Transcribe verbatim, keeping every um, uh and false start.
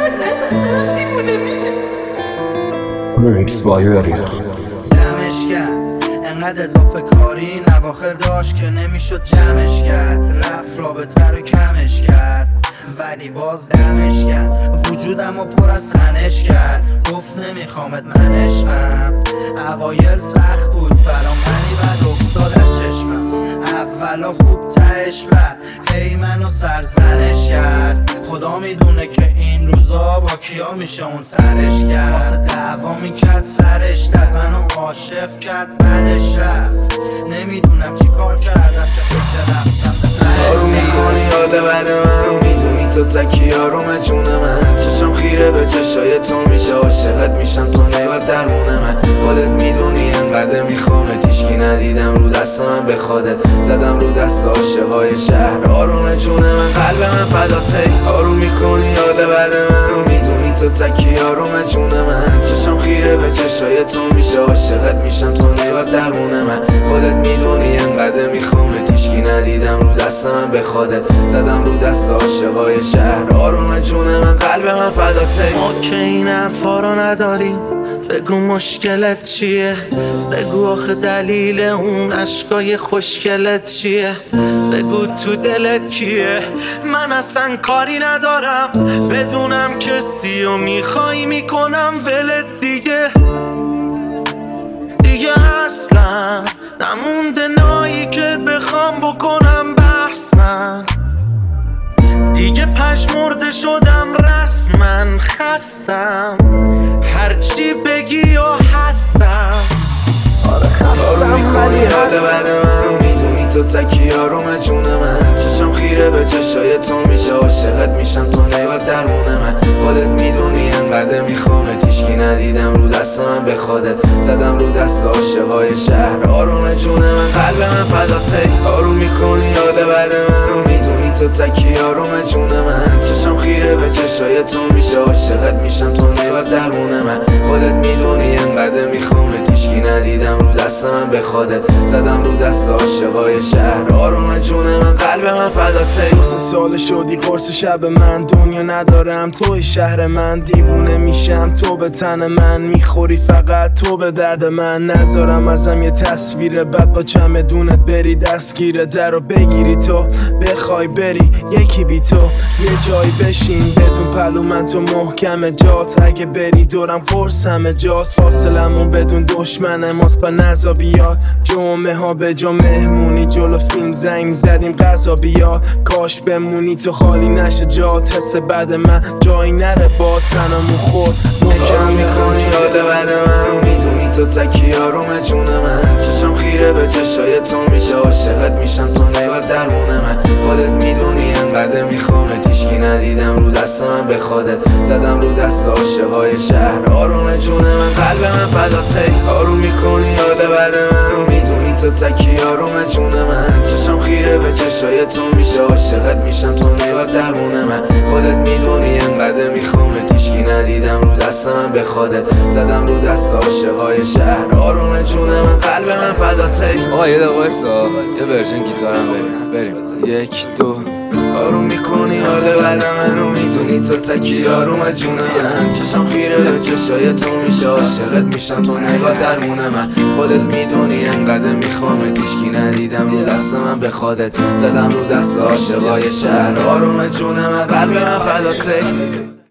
دیوونه میشه. ریکس بایوری دمش کرد انقدر اضافه کاری نواخر داشت که نمیشد جمعش کرد. رفت رابطه رو کمش کرد ولی باز دمش کرد. وجودم رو پر از تنش کرد گفت نمیخوامت من عشقم. اوایل سخت بود برام ولی بعد افتاد از چشمم. اولا خوب تهش بر هی منو سرزنش کرد. خدا میدونه که این روزا با کیا میشه اون سرش کرد. واسه دعوا میکرد سرش داد منو عاشق کرد بعدش رفت. نمیدونم چی کار کردم که کجا رفتم به سرش. آروم میکنی یاد بعد منو میدونی تو تکی آروم جون من. چشم خیره به چشای تو میشه عاشقت میشم تو نگاه درمون من. خودت میدونی انقدر میخوامت هیچکی ندیدم رو دست من به خودت زدم رو دست عاشقای شهر. آروم جون من قلب من فداته. آروم میکنی یاد بعد منو میدونی تو تکی آروم جون من. چشم خیره به چشای تو میشه عاشقت میشم تو نگاه درمون من. خودت میدونی انقدر میخوامت هیچکی ندیدم رو دست من به خودت زدم رو دست عاشقای شهر. آروم جون من قلب من فداته. ما که این حرفا رو نداریم بگو مشکلت چیه. بگو آخه دلیل اون عشقای خوشگلت چیه. بگو تو دلت کیه. من اصلا کاری ندارم بدونم کسی و میخوای میکنم ولت دیگه. دیگه اصلا نمونده نایی که بخوام بکنم بحث من. دیگه پشمرده شدم رسما خستم هرچی بگی و هستم. آروم میکنی حال بعد منو میدونی تو تکی آروم جون من. چشم خیره به چشای تو میشه عاشقت میشم تو نگاه درمون من. خودت میدونی انقدر میخوامت هیچکی ندیدم رو دست من به خودت زدم رو دست عاشقای شهر. آروم جون من قلب من فداته. آروم میکنی حال بعد منو میدونی تو تکی آروم جون من. چشم خیره به چشای تو میشه عاشقت میشم تو نگاه درمون من. خودت میدونی انقدر میخوامت هیچکی ندیدم رو دست من به خودت زدم رو دست عاشقای شهر. آروم جون من قلب من فداته. سه سال شدی قرص شب من دنیا ندارم توی شهر من. دیوونه میشم تو به تن من میخوری فقط تو به درد من. نذارم ازم یه تصویر بد با چمدونت بری دستگیر در رو بگیری تو بخوای بری یکی بی تو یه جایی بشین بدون پلو من تو محکم جات. اگه بری دورم قرص همه جاست فاصلمون بدون دشمن ماست با نزا بیاد. جمعه ها به جا مهمونی جلو فیلم زنگ زدیم غذا بیاد. کاش بمونی تو خالی نشه جات. حس بعد من جایی نره با تنمون خورد آروم میکنی حال بعد منو میدونی تو تکی آروم جون من. چشم خیره به چشای تو میشه عاشقت میشم تو نگاه درمون من. خودت میدونی انقدر میخوامت هیچکی ندیدم رو دست من به خودت زدم رو دست عاشقای شهر. آروم جون من قلب من فداته. آروم میکنی حال بعد منو میدونی تو تکی آروم جون من. چشم خیره به چشای تو میشه عاشقت میشم تو نگاه درمون من. خودت میدونی انقدر میخوامت هیچکی ندیدم رو دست من به خودت زدم رو دست عاشقای شهر. آروم جون من قلب من فداته. آقا یه دقیقه وایسا یه ورژن گیتارم بریم بریم یک دو. آروم میکنی حال بعد منو میدونی تو تکی آروم جون من. چشم خیره به چشای تو میشه عاشقت میشم تو نگاه درمون من. خودت میدونی انقدر میخوامت هیچکی ندیدم رو دست من به خودت زدم رو دست عاشقای شهر. آروم جون من قلب من فداته.